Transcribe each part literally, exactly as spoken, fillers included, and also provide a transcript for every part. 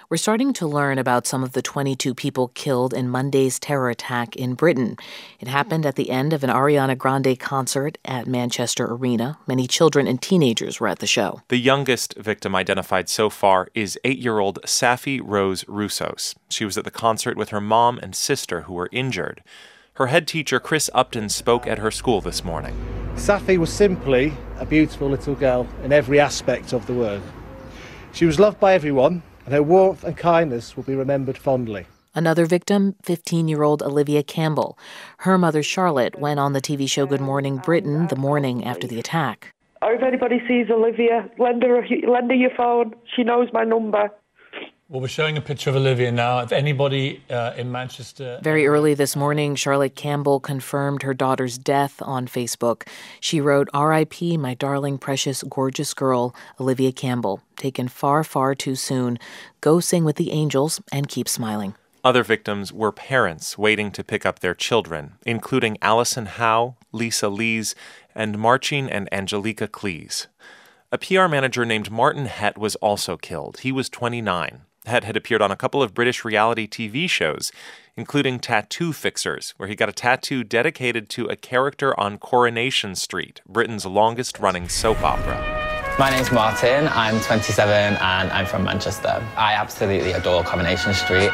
we're starting to learn about some of the twenty-two people killed in Monday's terror attack in Britain. It happened at the end of an Ariana Grande concert at Manchester Arena. Many children and teenagers were at the show. The youngest victim identified so far is eight-year-old Safi Rose Roussos. She was at the concert with her mom and sister who were injured. Her head teacher, Chris Upton, spoke at her school this morning. Safi was simply a beautiful little girl in every aspect of the word. She was loved by everyone, and her warmth and kindness will be remembered fondly. Another victim, fifteen-year-old Olivia Campbell. Her mother, Charlotte, went on the T V show Good Morning Britain the morning after the attack. Oh, if anybody sees Olivia, lend her, lend her your phone. She knows my number. Well, we're showing a picture of Olivia now. If anybody uh, in Manchester... Very early this morning, Charlotte Campbell confirmed her daughter's death on Facebook. She wrote, R I P my darling, precious, gorgeous girl, Olivia Campbell, taken far, far too soon. Go sing with the angels and keep smiling. Other victims were parents waiting to pick up their children, including Allison Howe, Lisa Lees, and Marcin and Angelica Cleese. A P R manager named Martin Hett was also killed. He was twenty-nine. Hett had appeared on a couple of British reality T V shows, including Tattoo Fixers, where he got a tattoo dedicated to a character on Coronation Street, Britain's longest-running soap opera. My name's Martin, I'm twenty-seven and I'm from Manchester. I absolutely adore Coronation Street.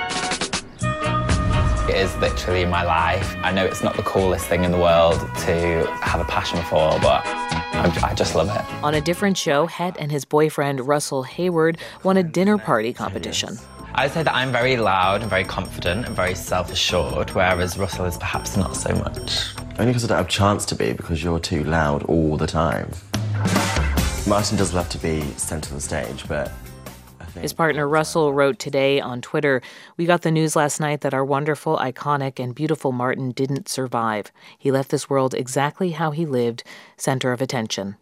It is literally my life. I know it's not the coolest thing in the world to have a passion for, but I just love it. On a different show, Hett and his boyfriend Russell Hayward won a dinner party competition. I would say that I'm very loud and very confident and very self-assured, whereas Russell is perhaps not so much. Only because I don't have a chance to be, because you're too loud all the time. Martin does love to be centre of the stage, but I think... His partner Russell wrote today on Twitter, "We got the news last night that our wonderful, iconic, and beautiful Martin didn't survive. He left this world exactly how he lived, center of attention."